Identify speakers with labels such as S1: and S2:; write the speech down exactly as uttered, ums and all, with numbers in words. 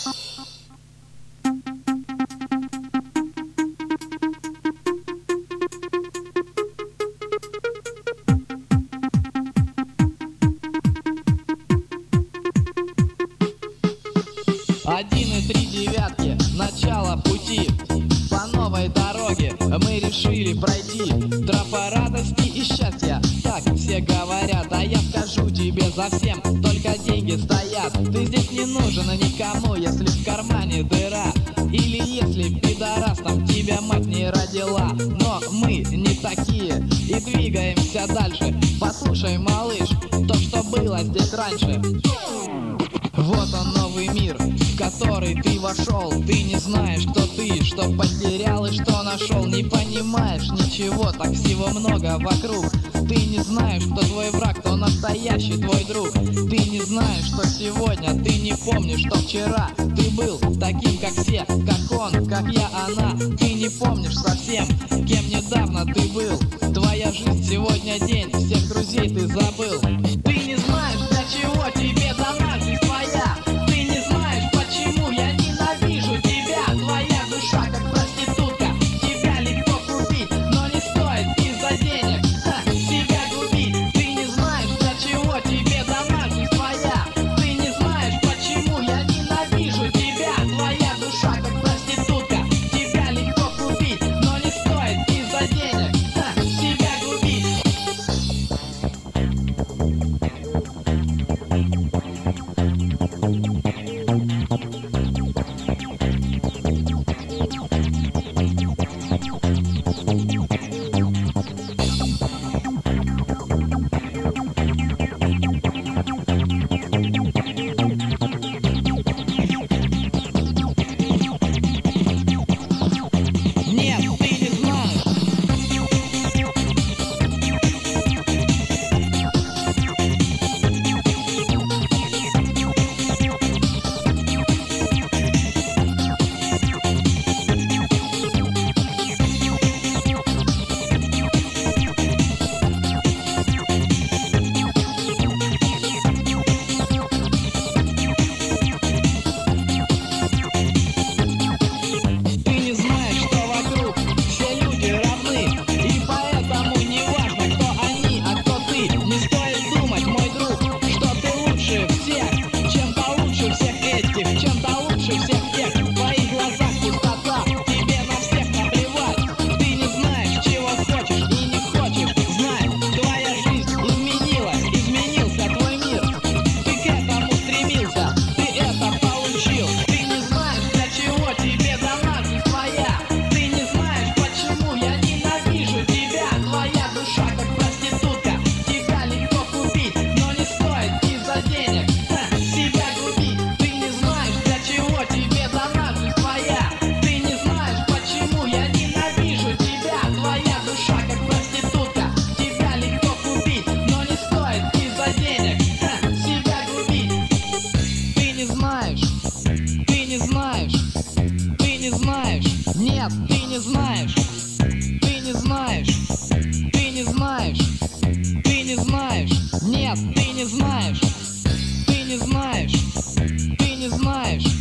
S1: Один и три девятки, начало пути. По новой дороге мы решили пройти. Тропа радости и счастья, так все говорят. А я скажу тебе за всем, только деньги стоят. Ты здесь не нужен никому, если в кармане дыра. Или если пидорастом тебя мать не родила. Но мы не такие и двигаемся дальше. Послушай, малыш, то, что было здесь раньше. Вот он, новый мир, в который ты вошел. Ты не знаешь, кто ты, что потерял и что нашел. Не понимаешь ничего, так всего много вокруг. Ты не знаешь, кто твой враг, кто настоящий твой друг. Ты не знаешь, что сегодня, ты не помнишь, что вчера. Ты был таким, как все, как он, как я, она. Ты не помнишь совсем, кем недавно ты был. Твоя жизнь сегодня день, всех друзей ты забыл. Ты не знаешь, для чего тебе дана жизнь твоя. Ты не знаешь, почему я ненавижу тебя. Твоя душа как проститутка, тебя легко купить, но не стоит из-за денег ха, себя губить. Ты не знаешь, для чего тебе дана жизнь твоя. Ты не знаешь, почему я ненавижу тебя. Твоя душа как проститутка, тебя легко купить, но не стоит из-за денег ха, себя губить. Нет, ты не знаешь. Ты не знаешь, что вокруг все люди равны. И поэтому не важно, кто они, а кто ты. Не стоит думать, мой друг, что ты лучше всех. Чем-то лучше всех этих, чем-то лучше всех тех. В твоих глазах пустота, тебе на всех наплевать. Ты не знаешь, чего хочешь и не хочешь знать. Твоя жизнь изменилась, изменился твой мир. Ты к этому стремился, ты это получил. Ты не знаешь, для чего тебе дана жизнь твоя. Ты не знаешь, почему я ненавижу тебя. Твоя душа как проститутка, тебя легко купить, но не стоит из-за денег ха, себя губить. Ты не знаешь, для чего тебе дана жизнь твоя. Ты не знаешь, почему я ненавижу тебя. Твоя душа как проститутка, тебя легко купить, но не стоит из-за денег ха, себя губить. Ты не знаешь, ты не знаешь, ты не знаешь. Нет, ты не знаешь, ты не знаешь, ты не знаешь, ты не знаешь. Нет, ты не знаешь, ты не знаешь, ты не знаешь.